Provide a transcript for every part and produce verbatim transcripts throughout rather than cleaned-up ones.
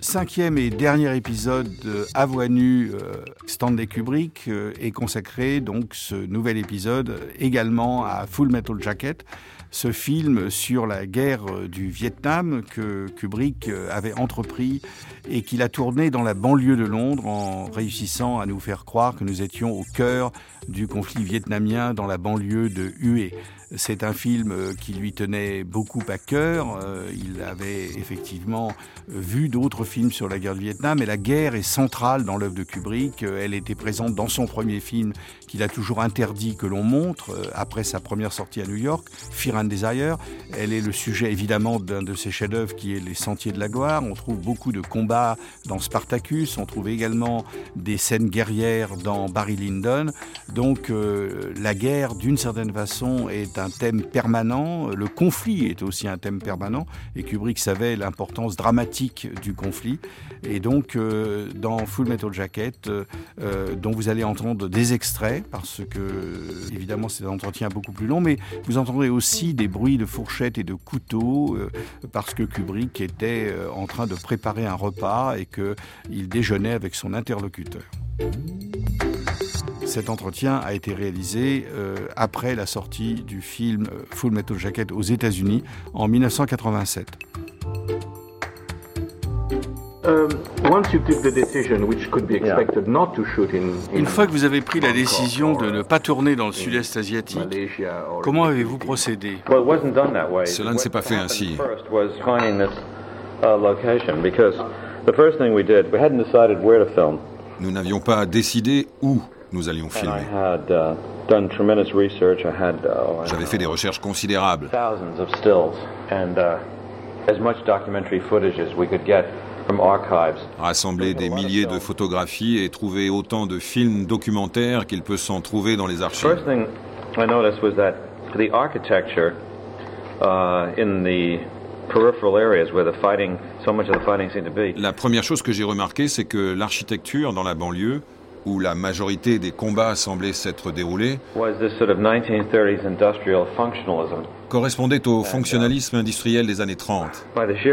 cinquième et dernier épisode de À voix nue, euh, Stanley Kubrick euh, est consacré donc ce nouvel épisode également à Full Metal Jacket, ce film sur la guerre du Vietnam que Kubrick avait entrepris et qu'il a tourné dans la banlieue de Londres en réussissant à nous faire croire que nous étions au cœur du conflit vietnamien dans la banlieue de Hue. C'est un film qui lui tenait beaucoup à cœur. Il avait effectivement vu d'autres films sur la guerre du Vietnam, et la guerre est centrale dans l'œuvre de Kubrick. Elle était présente dans son premier film qu'il a toujours interdit que l'on montre, après sa première sortie à New York, Fear and Desire. Elle est le sujet évidemment d'un de ses chefs-d'œuvre qui est Les Sentiers de la Gloire. On trouve beaucoup de combats dans Spartacus. On trouve également des scènes guerrières dans Barry Lyndon. Donc euh, la guerre, d'une certaine façon, est un thème permanent. Le conflit est aussi un thème permanent. Et Kubrick savait l'importance dramatique du conflit. Et donc, euh, dans Full Metal Jacket, euh, euh, dont vous allez entendre des extraits, parce que, évidemment, c'est un entretien beaucoup plus long, mais vous entendrez aussi des bruits de fourchettes et de couteaux, euh, parce que Kubrick était euh, en train de préparer un repas et qu'il déjeunait avec son interlocuteur. Cet entretien a été réalisé euh, après la sortie du film Full Metal Jacket aux États-Unis en dix-neuf cent quatre-vingt-sept. Une fois que vous avez pris la décision de ne pas tourner dans le sud-est asiatique, comment avez-vous procédé ? Cela ne s'est pas fait ainsi. Nous n'avions pas décidé où nous allions filmer. J'avais fait des recherches considérables. Rassembler des milliers de photographies et trouver autant de films documentaires qu'il peut s'en trouver dans les archives. La première chose que j'ai remarquée, c'est que l'architecture dans la banlieue, où la majorité des combats semblaient s'être déroulés, correspondait au fonctionnalisme industriel des années trente.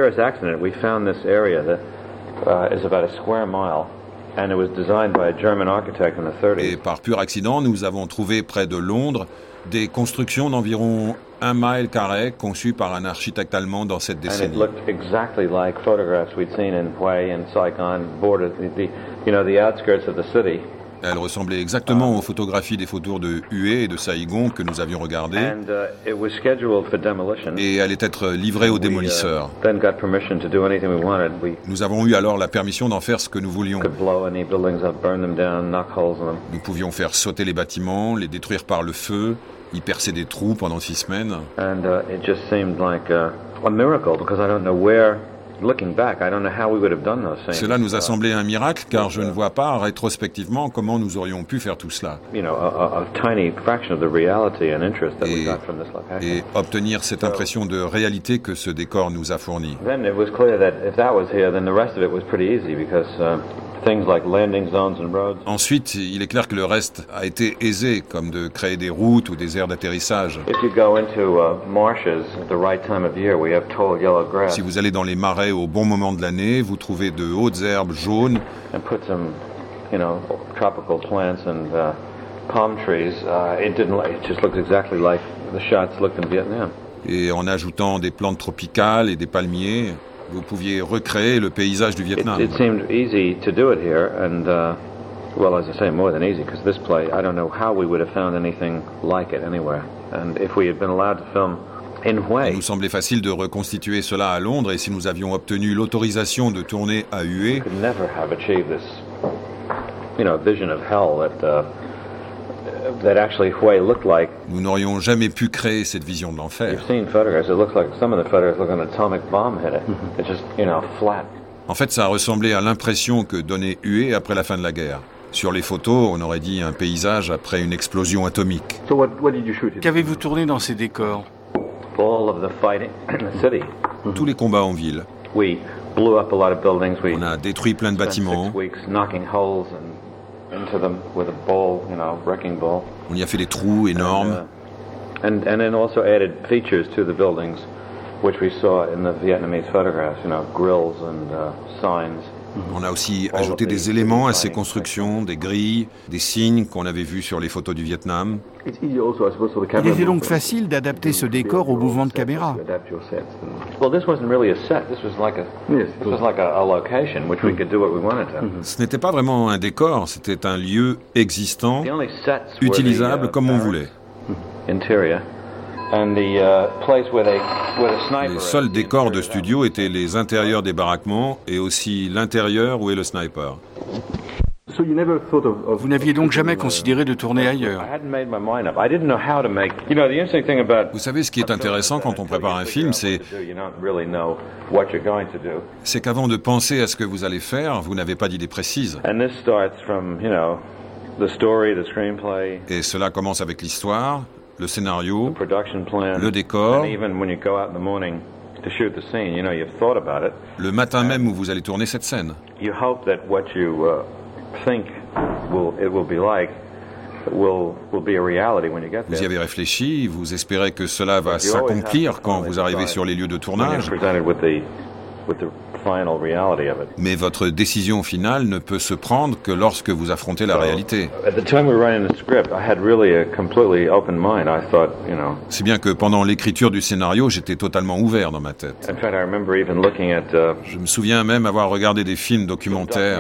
Et par pur accident, nous avons trouvé près de Londres des constructions d'environ un mile carré conçues par un architecte allemand dans cette décennie. Elle ressemblait exactement aux photographies des photos de Hue et de Saïgon que nous avions regardées, et elle était être livrée aux démolisseurs. Nous avons eu alors la permission d'en faire ce que nous voulions. Nous pouvions faire sauter les bâtiments, les détruire par le feu, y percer des trous pendant six semaines. Cela nous a semblé un miracle, car je ne vois pas rétrospectivement comment nous aurions pu faire tout cela. Et, et obtenir cette impression de réalité que ce décor nous a fournie. Ensuite, il est clair que le reste a été aisé, comme de créer des routes ou des aires d'atterrissage. Si vous allez dans les marais au bon moment de l'année, vous trouvez de hautes herbes jaunes et en ajoutant des plantes tropicales et des palmiers, vous pouviez recréer le paysage du Vietnam. It, it seemed easy to do it here, and uh, well, as I say, more than easy, because this play, I don't know how we would have found anything like it anywhere. And if we had been allowed to film in Hue, il nous semblait facile de reconstituer cela à Londres, et si nous avions obtenu l'autorisation de tourner à Hue, we could never have achieved this, you know, vision of hell that. Uh, that actually Hue looked like. Nous n'aurions jamais pu créer cette vision de l'enfer. You've seen photographs. It looks like some of the photographs look like an atomic bomb hit it. It's just, you know, flat. En fait, ça ressemblait à l'impression que donnait Hue après la fin de la guerre. Sur les photos, on aurait dit un paysage après une explosion atomique. So what, what did you shoot? Qu'avez-vous tourné dans ces décors? All of the fighting in the city. Tous les combats en ville. We blew up a lot of buildings. We on a détruit plein de bâtiments. Six weeks knocking holes and into them with a ball, you know, wrecking ball. On y a fait des trous énormes. And, uh, and, and then also added features to the buildings which we saw in the Vietnamese photographs, you know, grills and uh, signs. On a aussi ajouté des éléments à ces constructions, des grilles, des signes qu'on avait vus sur les photos du Vietnam. Il était donc facile d'adapter ce décor au mouvement de caméra. Ce n'était pas vraiment un décor, c'était un lieu existant, utilisable comme on voulait. Les seuls décors de studio étaient les intérieurs des baraquements et aussi l'intérieur où est le sniper. Vous n'aviez donc jamais considéré de tourner ailleurs? Vous savez, ce qui est intéressant quand on prépare un film, c'est, c'est qu'avant de penser à ce que vous allez faire, vous n'avez pas d'idée précise. Et cela commence avec l'histoire, le scénario, le décor. Le matin même où vous allez tourner cette scène. Vous y avez réfléchi, vous espérez que cela va s'accomplir quand vous arrivez sur les lieux de tournage. Mais votre décision finale ne peut se prendre que lorsque vous affrontez la réalité. Si bien que pendant l'écriture du scénario, j'étais totalement ouvert dans ma tête. Je me souviens même avoir regardé des films documentaires.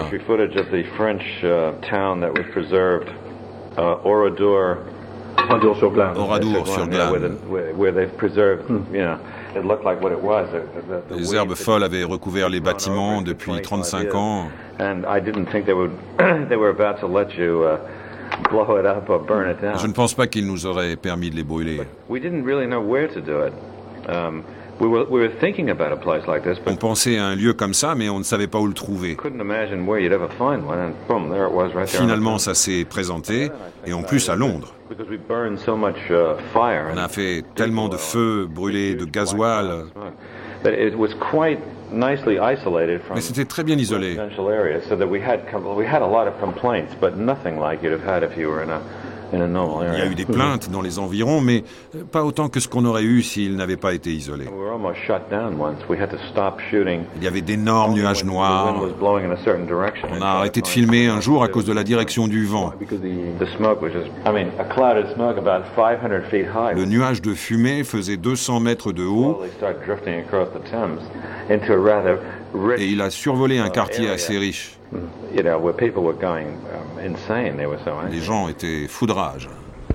Oradour-sur-Glane. Les herbes folles avaient recouvert les bâtiments depuis trente-cinq ans. Je ne pense pas qu'ils nous auraient permis de les brûler. On pensait à un lieu comme ça, mais on ne savait pas où le trouver. Finalement, ça s'est présenté, et en plus à Londres. On a fait tellement de feu, brûlé de gasoil. Mais c'était très bien isolé. Il y a eu des plaintes dans les environs, mais pas autant que ce qu'on aurait eu s'il n'avait pas été isolé. Il y avait d'énormes nuages noirs. On a arrêté de filmer un jour à cause de la direction du vent. Le nuage de fumée faisait deux cents mètres de haut et il a survolé un quartier assez riche. Les gens étaient fous de rage.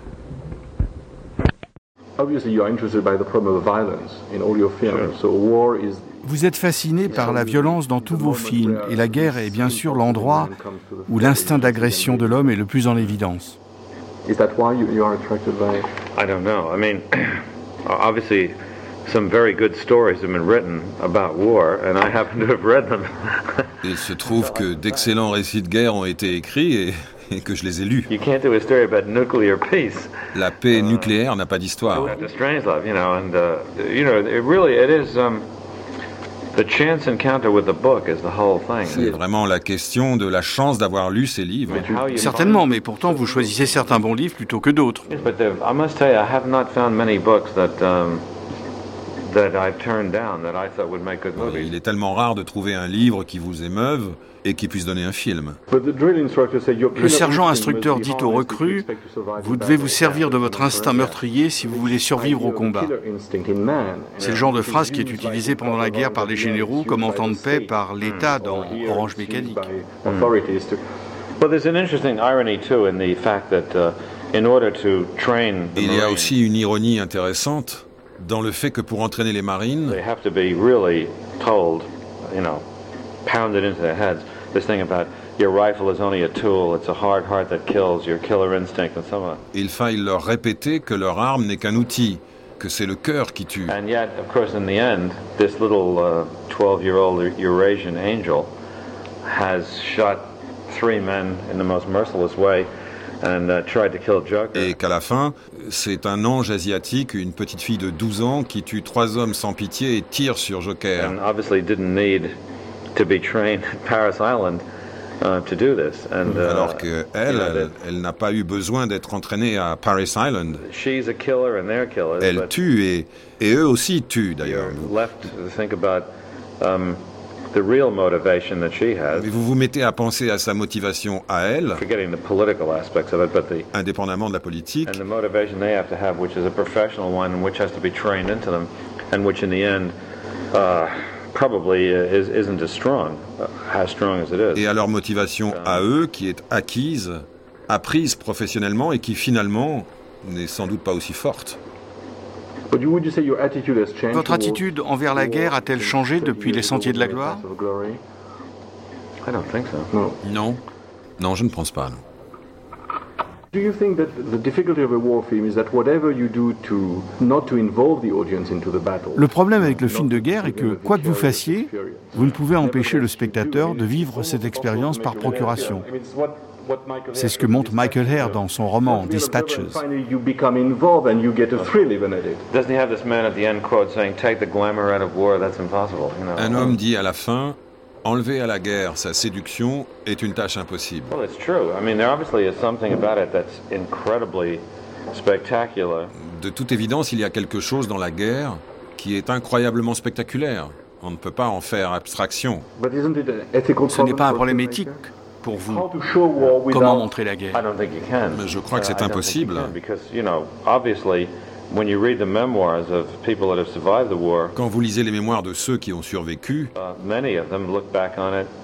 Vous êtes fasciné par la violence dans tous vos films, et la guerre est bien sûr l'endroit où l'instinct d'agression de l'homme est le plus en évidence. I don't know. I mean, obviously, some very good stories have been written about war, and I happen to have read them. Il se trouve que d'excellents récits de guerre ont été écrits et, et que je les ai lus. You can't do a story about nuclear peace. La paix nucléaire n'a pas d'histoire. Uh, Strangelove, you know, and uh, you know, it really, it is. Um, The chance encounter with the book is the whole thing. C'est vraiment la question de la chance d'avoir lu ces livres. Certainement, mais pourtant vous choisissez certains bons livres plutôt que d'autres. Yes, but there, I must tell you, I have not found many books that um, that I've turned down that I thought would make good movies. Il est tellement rare de trouver un livre qui vous émeuve et qui puisse donner un film. Le sergent instructeur dit aux recrues, vous devez vous servir de votre instinct meurtrier si vous voulez survivre au combat. C'est le genre de phrase qui est utilisée pendant la guerre par les généraux comme en temps de paix par l'État dans Orange Mécanique. Il y a aussi une ironie intéressante dans le fait que pour entraîner les marines, pounded into their heads this thing about your rifle is only a tool, it's a hard heart that kills, your killer instinct and so on. Il faille leur répéter que leur arme n'est qu'un outil, que c'est le cœur qui tue. And yet, of course, in the end, this little uh, twelve-year-old Eurasian angel has shot three men in the most merciless way and uh, tried to kill Joker. Et qu'à la fin, c'est un ange asiatique, une petite fille de douze ans, qui tue trois hommes sans pitié et tire sur Joker. And obviously didn't need to be trained at Paris Island uh, to do this. And, uh, Alors qu'elle, elle, elle n'a pas eu besoin d'être entraînée à Paris Island. She's a killer and they're killers. Elle tue et, et eux aussi tuent d'ailleurs. You're left to think about um, the real motivation that she has. Mais vous vous mettez à penser à sa motivation à elle, Forgetting the political aspects of it, but the indépendamment de la politique, and the motivation they have to have, which is a professional one, which has to be trained into them, and which in the end uh, probably is, isn't as strong, uh, as strong as it is. et à leur motivation à eux qui est acquise, apprise professionnellement et qui finalement n'est sans doute pas aussi forte. Votre attitude envers la guerre a-t-elle changé depuis les Sentiers de la Gloire ? I don't think so. Non, non, je ne pense pas. Non. Do you think that the difficulty of a war film is that whatever you do to not to involve the audience into the battle? Le problème avec le film de guerre est que, quoi que vous fassiez, vous ne pouvez empêcher le spectateur de vivre cette expérience par procuration. C'est ce que montre Michael Herr dans son roman Dispatches. You become involved and you get a thrill even at it. Doesn't he have this man at the end quote saying, "Take the glamour out of war"? That's impossible. You know. Un homme dit à la fin, enlever à la guerre sa séduction est une tâche impossible. Well, it's true. I mean, there obviously is something about it that's incredibly spectacular. De toute évidence, il y a quelque chose dans la guerre qui est incroyablement spectaculaire. On ne peut pas en faire abstraction. But isn't it an ethical Ce n'est pas un for problème filmmakers? éthique pour vous. How to show war without- Comment montrer la guerre ? I don't think you can. Mais je crois que c'est Uh, I don't think impossible. you can, because, you know, obviously, when you read the memoirs of people that have survived the war, Quand vous lisez les mémoires de ceux qui ont survécu, uh, many of them look back on it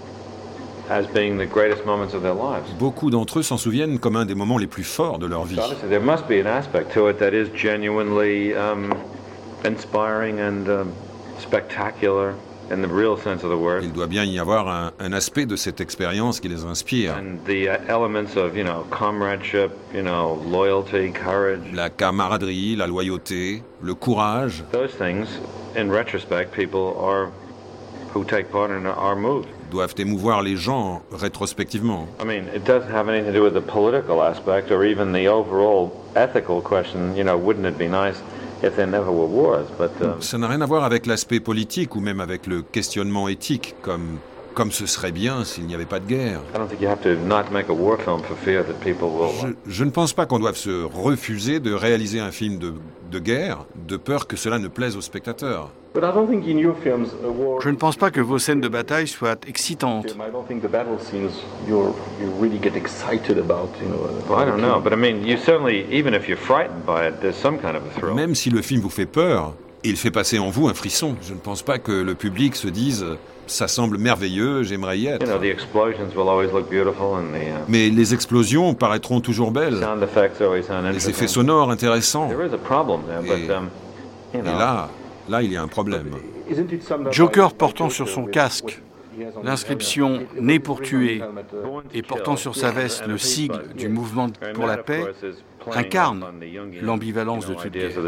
as being the greatest moments of their lives. beaucoup d'entre eux s'en souviennent comme un des moments les plus forts de leur vie. So obviously, there must be an aspect to it that is genuinely um, inspiring and um, spectacular in the real sense of the word. Il doit bien y avoir un, un aspect de cette expérience qui les inspire. And the uh, elements of, you know, comradeship, you know, loyalty, courage, La camaraderie, la loyauté, le courage, those things, in retrospect, people are who take part in it are moved. doivent émouvoir les gens rétrospectivement. I mean, it doesn't have anything to do with the political aspect or even the overall ethical question. You know, wouldn't it be nice if there never were wars? But um, Ça n'a rien à voir avec l'aspect politique ou même avec le questionnement éthique, comme, comme ce serait bien s'il n'y avait pas de guerre. I don't think you have to not make a war film for fear that people will. Je, je ne pense pas qu'on doive se refuser de réaliser un film de, de guerre, de peur que cela ne plaise aux spectateurs. But I don't think in your films a war. Je ne pense pas que vos scènes de bataille soient excitantes. I don't think the battle scenes you're, you really get excited about. You know. Well, I don't know, but I mean, you certainly, even if you're frightened by it, there's some kind of a thrill. Même si le film vous fait peur, il fait passer en vous un frisson. Je ne pense pas que le public se dise « ça semble merveilleux, j'aimerais y You être know, the explosions will always look beautiful, and the uh, ». Mais les explosions paraîtront toujours belles, sound effects always sound les interesting. effets sonores intéressants. There is a problem there, but Et- um, you Et know. là, là, il y a un problème. Isn't it some- Joker portant sur son with- casque with- he has on l'inscription his helmet. Né pour tuer Helmet, uh, et portant sur sa veste le sigle du mouvement pour la paix incarne l'ambivalence de toute guerre.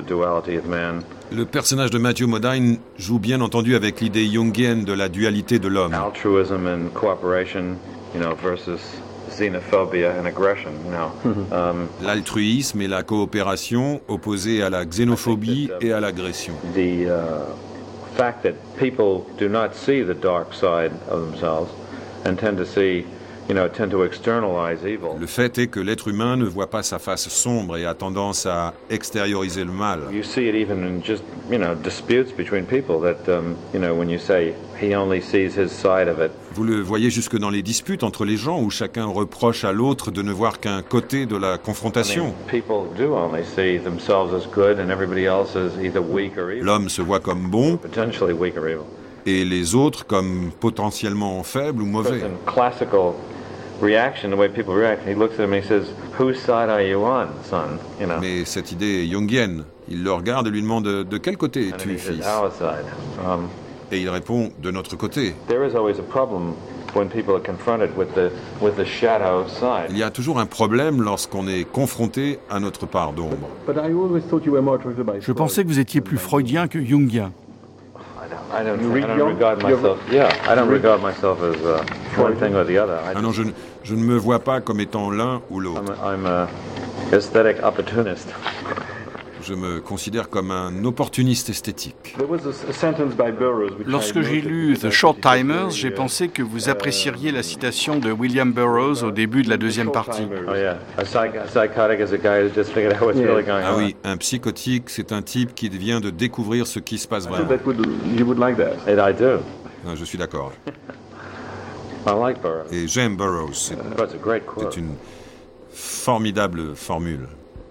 Le personnage de Matthew Modine joue bien entendu avec l'idée jungienne de la dualité de l'homme. Altruism and cooperation, you know, versus xenophobia and aggression, you know. Um, L'altruisme et la coopération opposés à la xénophobie et à l'agression. the uh, fact that people do not see the dark side of themselves and tend to see, you know, tend to externalize evil. Le fait est que l'être humain ne voit pas sa face sombre et a tendance à extérioriser le mal. You see it even in just, you know, disputes between people that, um, you know, when you say he only sees his side of it. Vous le voyez jusque dans les disputes entre les gens où chacun reproche à l'autre de ne voir qu'un côté de la I mean, confrontation. people do only see themselves as good and everybody else is either weak or evil. L'homme se voit comme bon Potentially weak or evil. et les autres comme potentiellement faibles ou mauvais. Because in classical reaction, the way people react, he looks at him and he says, "Whose side are you on, son?" You know. Mais cette idée est jungienne. Il le regarde et lui demande « De quel côté And then es-tu, he says, fils ?» "Our side." Um, Et il répond « De notre côté ». there is always a problem when people are confronted with the with the shadow side. Il y a toujours un problème lorsqu'on est confronté à notre part d'ombre. But I always thought you were more attracted by Je pensais que vous étiez plus freudien que jungien. I don't, I don't, read I don't Jung? regard You myself. Yeah, I don't regard myself as uh, one thing or the other. I Ah non, je, ne- je ne me vois pas comme étant l'un ou l'autre. I'm, a, I'm a aesthetic opportunist. Je me considère comme un opportuniste esthétique. Lorsque j'ai lu The Short Timers, j'ai pensé que vous apprécieriez la citation de William Burroughs au début de la deuxième partie. Ah oui, un psychotique, c'est un type qui vient de découvrir ce qui se passe vraiment. Non, je suis d'accord. Et j'aime Burroughs. C'est, c'est une formidable formule.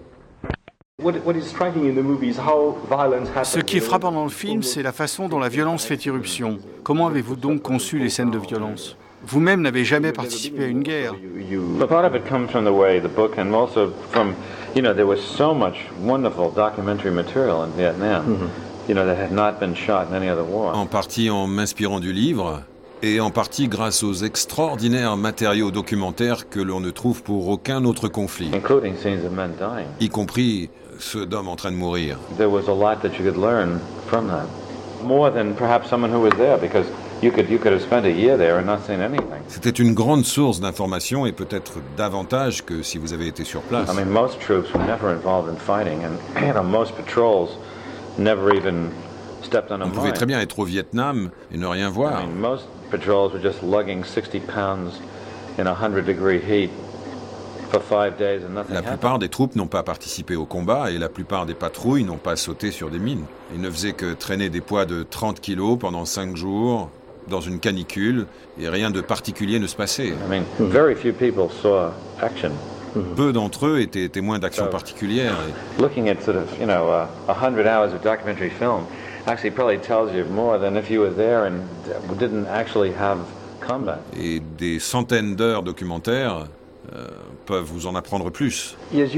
Ce qui est frappant dans le film, c'est la façon dont la violence fait irruption. Comment avez-vous donc conçu les scènes de violence ? Vous-même n'avez jamais participé à une guerre. Part of it comes from the way the book, and also from, you know, there was so much wonderful documentary material in Vietnam, mm-hmm. you know, that had not been shot in any other war. En partie en m'inspirant du livre, et en partie grâce aux extraordinaires matériaux documentaires que l'on ne trouve pour aucun autre conflit, including scenes of men dying. Y compris ceux d'hommes en train de mourir. There was a lot that you could learn from that, more than perhaps someone who was there, because you could you could have spent a year there and not seen anything. C'était une grande source d'information et peut-être davantage que si vous avez été sur place. I mean, most troops were never involved in fighting, and you know, most patrols never even stepped on a mine. On pouvait très bien être au Vietnam et ne rien voir. I mean, most patrols were just lugging sixty pounds in a hundred degree heat for five days and nothing. La plupart des troupes n'ont pas participé au combat et la plupart des patrouilles n'ont pas sauté sur des mines. Ils ne faisaient que traîner des poids de trente kilos pendant cinq jours dans une canicule et rien de particulier ne se passait. I mean, very few people saw action. Peu d'entre eux étaient témoins d'actions particulières. Et looking at sort of, you know, a uh, hundred hours of documentary film actually probably tells you more than if you were there and didn't actually have combat. Et des centaines d'heures documentaires euh, peuvent vous en apprendre plus.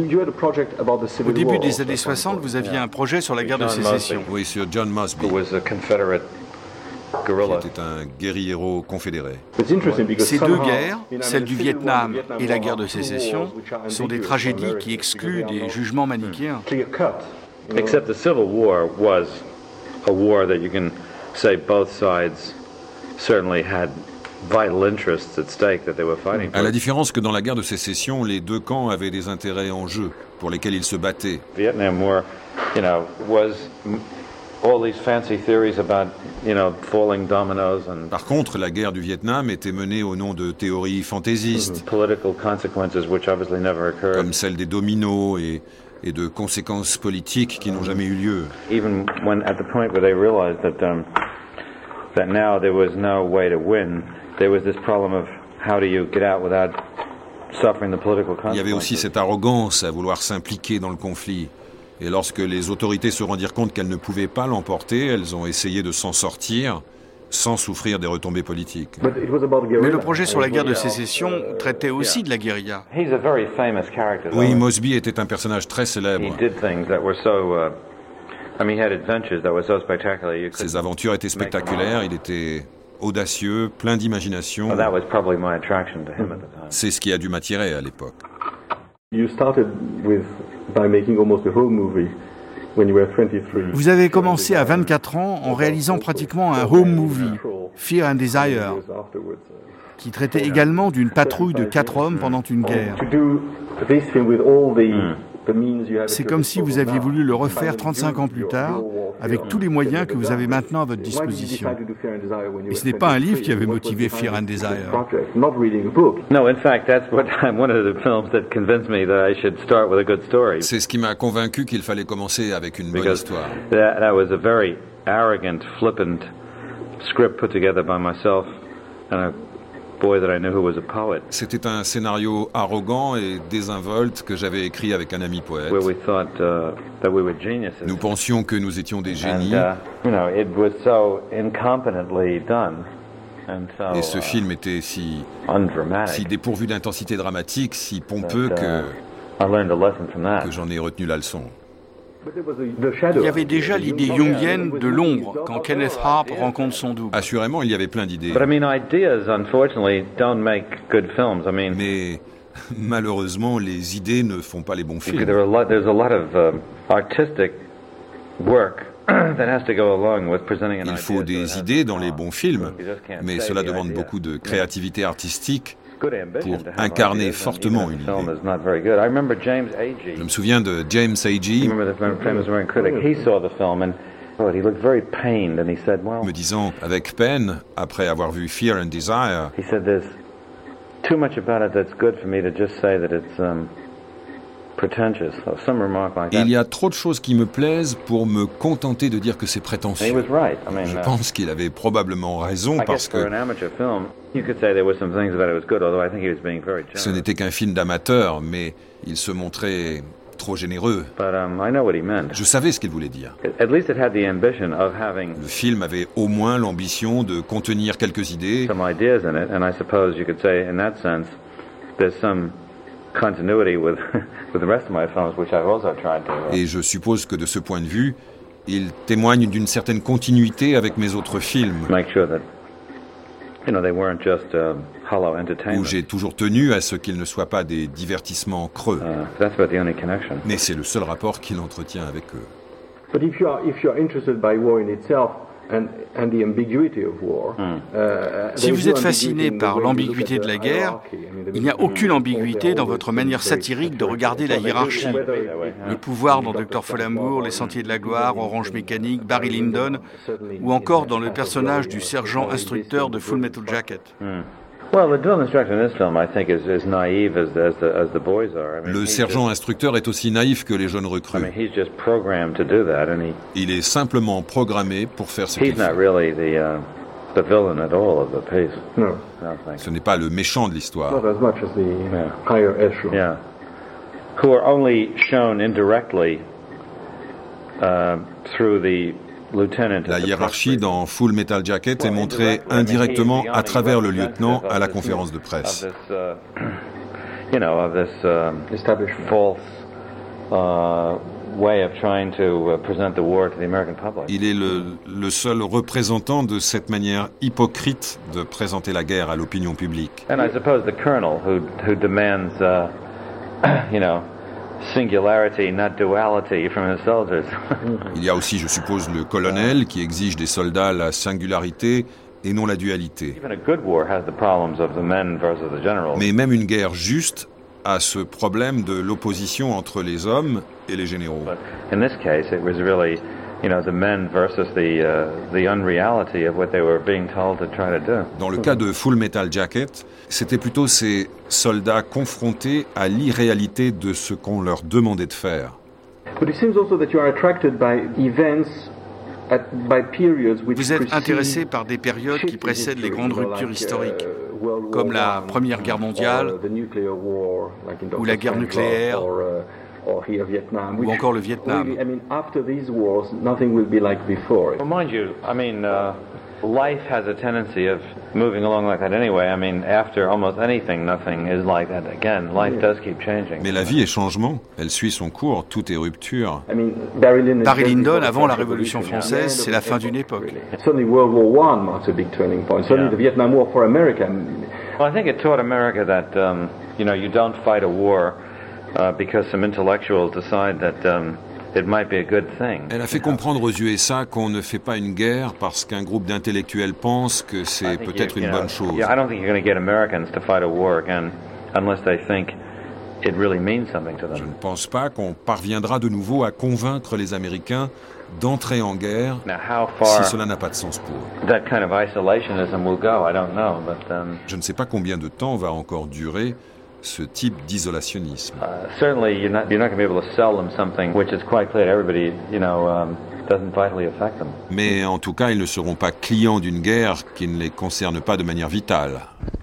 Au début des années soixante, vous aviez un projet sur la guerre de sécession. Oui, sur John Mosby, Who was a Confederate guerrilla. qui était un guerriero confédéré. Ces deux guerres, celle du Vietnam et la guerre de sécession, sont des tragédies qui excluent des jugements manichéens. Except the Civil War was a war that you can say both sides certainly had vital interests at stake that they were fighting for. À la différence que dans la guerre de sécession, les deux camps avaient des intérêts en jeu pour lesquels ils se battaient. Vietnam War, you know, was all these fancy theories about, you know, falling dominoes and Par contre, la guerre du Vietnam était menée au nom de théories fantaisistes, political consequences which obviously never occurred. comme celle des dominos et, et de conséquences politiques qui n'ont jamais eu lieu. Even when at the point where they realized that um, that now there was no way to win, there was this problem of how do you get out without suffering the political consequences. Il y avait aussi cette arrogance à vouloir s'impliquer dans le conflit. Et lorsque les autorités se rendirent compte qu'elles ne pouvaient pas l'emporter, elles ont essayé de s'en sortir sans souffrir des retombées politiques. Mais le projet sur la guerre de sécession traitait aussi de la guérilla. He's a very famous character. Oui, Mosby était un personnage très célèbre. He did things that were so uh, I mean, he had adventures that were so spectacular. You Ses aventures étaient spectaculaires, il était audacieux, plein d'imagination. Well, that was probably my attraction to him at the time. C'est ce qui a dû m'attirer à l'époque. You started with by making almost a whole movie when you were twenty-three. Vous avez commencé à vingt-quatre ans en réalisant pratiquement un home movie, Fear and Desire, qui traitait également d'une patrouille de quatre hommes pendant une guerre. To do this film with all the the means you have. C'est comme si vous aviez voulu le refaire trente-cinq ans plus tard, avec tous les moyens que vous avez maintenant à votre disposition. Et ce n'est pas un livre qui avait motivé Fear and Desire. Not reading a book. No, in fact, that's what one of the films that convinced me that I should start with a good story. C'est ce qui m'a convaincu qu'il fallait commencer avec une bonne Because histoire. that, that was a very arrogant, flippant script put together by myself and a boy that I knew who was a poet, C'était un scénario arrogant et désinvolte que j'avais écrit avec un ami poète. where we thought uh, that we were geniuses. Nous pensions que nous étions des génies, And, uh, you know, it was so incompetently done and so et ce uh, film était si, si undramatic. dépourvu d'intensité dramatique, si pompeux that, que, uh, I learned a lesson from that. que j'en ai retenu la leçon. Il y avait déjà l'idée jungienne de l'ombre quand Kenneth Harp rencontre son double. Assurément, il y avait plein d'idées, But I mean, ideas, unfortunately, don't make good films. I mean, mais malheureusement, les idées ne font pas les bons there films. are a lot, there's a lot of um, artistic work that has to go along with presenting an idea. Il faut so it des has idées to dans les belong. bons films, You just can't mais say cela the demande idea. beaucoup de créativité artistique pour incarner fortement une idée. Je me souviens de James Agee me disant avec peine, après avoir vu Fear and Desire, il y a trop de choses qui me plaisent pour me contenter de dire que c'est prétentieux. Je pense qu'il avait probablement raison parce que ce n'était qu'un film d'amateur, mais il se montrait trop généreux. Je savais ce qu'il voulait dire. Le film avait au moins l'ambition de contenir quelques idées. Et je suppose que de ce point de vue, il témoigne d'une certaine continuité avec mes autres films, où j'ai toujours tenu à ce qu'ils ne soient pas des divertissements creux. Mais c'est le seul rapport qu'il entretient avec eux. But if you are, if you are interested by war in itself and, and the ambiguity of war, uh, si vous êtes fasciné par l'ambiguïté de la guerre, il n'y a aucune ambiguïté dans votre manière satirique de regarder la hiérarchie. Le pouvoir dans Docteur Folamour, Les Sentiers de la Gloire, Orange Mécanique, Barry Lyndon, ou encore dans le personnage du sergent instructeur de Full Metal Jacket. Le sergent instructeur est aussi naïf que les jeunes recrues. Il est simplement programmé pour faire ce qu'il fait. Ce n'est pas le méchant de l'histoire. La hiérarchie dans Full Metal Jacket est montrée indirectement à travers le lieutenant à la conférence de presse. Il est le, le seul représentant de cette manière hypocrite de présenter la guerre à l'opinion publique. Singularity, not duality from his soldiers. Il y a aussi, je suppose, le colonel qui exige des soldats la singularité et non la dualité. Mais même une guerre juste a ce problème de l'opposition entre les hommes et les généraux. In this case, it was really, you know, the men versus the uh, the unreality of what they were being told to try to do. Dans le cas de Full Metal Jacket, c'était plutôt ces soldats confrontés à l'irréalité de ce qu'on leur demandait de faire. But it seems also that you are attracted by events at, by periods which Vous êtes intéressé par des périodes qui précèdent les grandes ruptures historiques, comme la Première Guerre mondiale, ou la guerre nucléaire, ou encore le Vietnam. Mind you, I mean, uh, life has a tendency of moving along like that anyway. I mean, after almost anything, nothing is like that again. Life does keep changing. Mais la vie est changement. Elle suit son cours. Tout est rupture. Barry Lyndon, avant la Révolution française, c'est la fin d'une époque. Certainly World War One marks a big turning point. Certainly the Vietnam War for America. Well, I think it taught America that, um, you know, you don't fight a war uh, because some intellectuals decide that um, it might be a good thing. Elle a fait comprendre aux U S A qu'on ne fait pas une guerre parce qu'un groupe d'intellectuels pense que c'est peut-être une bonne chose. Yeah, I don't think you're going to get Americans to fight a war again unless they think it really means something to them. Je ne pense pas qu'on parviendra de nouveau à convaincre les Américains d'entrer en guerre si cela n'a pas de sens pour eux. That kind of isolationism will go, I don't know, but um, Je ne sais pas combien de temps va encore durer ce type d'isolationnisme. Uh, certainly, you're not you're not going to be able to sell them something which is quite clear to everybody, you know, um, doesn't vitally affect them. Mais en tout cas, ils ne seront pas clients d'une guerre qui ne les concerne pas de manière vitale.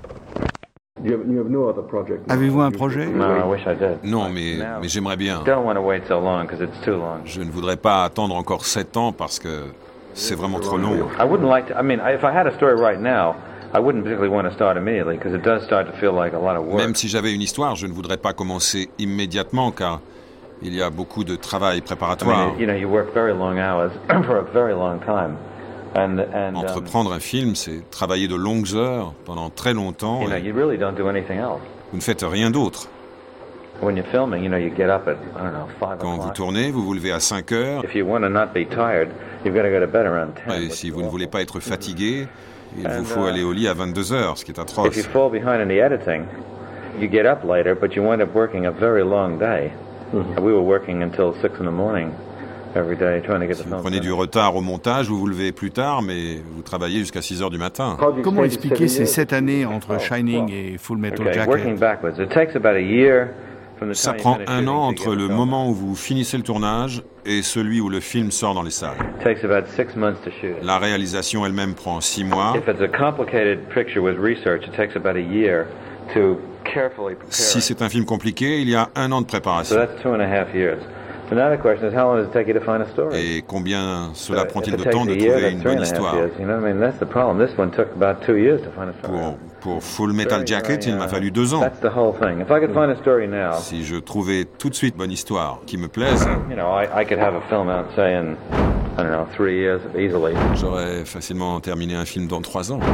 Avez-vous un projet? No, I wish I did. Non, mais, mais j'aimerais bien. Don't want to wait so long because it's too long. Je ne voudrais pas attendre encore sept ans parce que c'est vraiment trop long. I wouldn't like to. I mean, if I had a story right now, I wouldn't particularly want to start immediately because it does start to feel like a lot of work. Même si j'avais une histoire, je ne voudrais pas commencer immédiatement car il y a beaucoup de travail préparatoire. I mean, you know, you work very long hours for a very long time. And, and, um, Entreprendre un film, c'est travailler de longues heures pendant très longtemps. You know, you really don't do anything else. Vous ne faites rien d'autre. When you're filming, you know, you get up at, I don't know, five Quand vous o'clock. tournez, vous vous levez à cinq heures. If you want to not be tired, you've got to go to bed around ten. Et si vous ne voulez pas être fatigué, Il vous faut aller au lit à vingt-deux heures, ce qui est If you atroce. fall behind in the editing, you get up later, but you wind up working a very long day. Mhm. We were working until six in the morning every day trying to get the Si vous film prenez du finished. retard au montage, vous vous levez plus tard, mais vous travaillez jusqu'à six heures du matin. How do you Comment explain expliquer these ces seven sept years? années entre Oh, Shining well. et Full Metal Okay, working Jacket? backwards. It takes about a year from the Ça time you prend finish un shooting an to entre get the le film moment out. où vous finissez le tournage et celui où le film sort dans les salles. It takes about six months to shoot it. La réalisation elle-même prend six mois. If it's a complicated picture with research, it takes about a year to carefully prepare Si it. c'est un film compliqué, il y a un an de So préparation. that's two and a half years. So now the question is, how long does it take you to find a story? Et combien cela So prend-il if de it temps takes de a year, trouver that's une three bonne and a half histoire? years. You know, I mean, that's the problem. This one took about two years to find a story. Pour, pour Full Metal Jacket, il m'a fallu deux ans. That's the whole thing. If I could find a story now, Si je trouvais tout de suite une bonne histoire qui me plaise, you know, I, I could have a film out, say, in, I don't know, three years easily. j'aurais facilement terminé un film dans trois ans.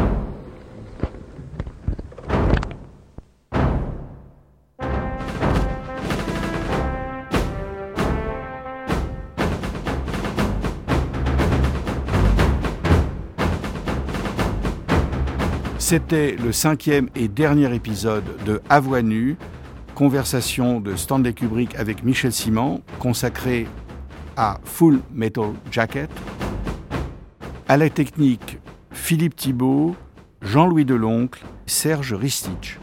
C'était le cinquième et dernier épisode de À voix nue, conversation de Stanley Kubrick avec Michel Simon, consacré à Full Metal Jacket. À la technique, Philippe Thibault, Jean-Louis Deloncle, Serge Ristich.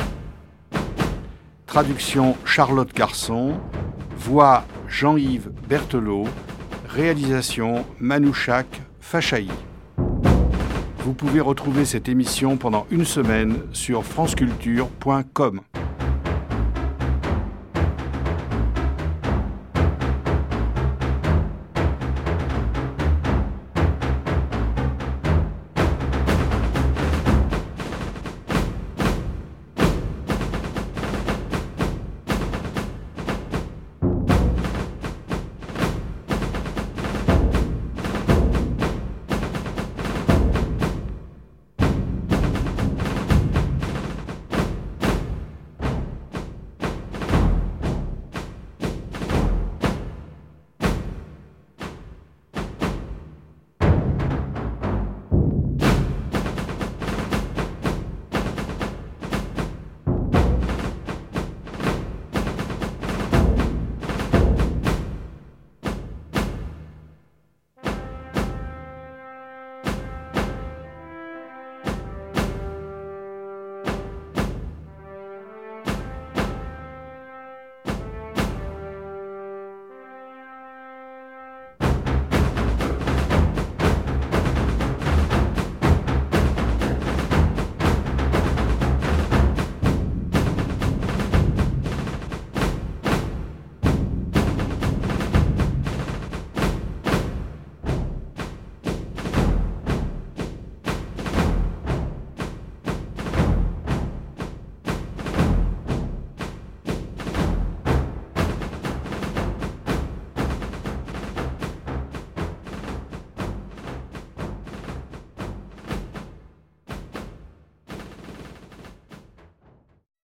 Traduction Charlotte Garçon, voix Jean-Yves Berthelot, réalisation Manouchak Fachaï. Vous pouvez retrouver cette émission pendant une semaine sur franceculture point com.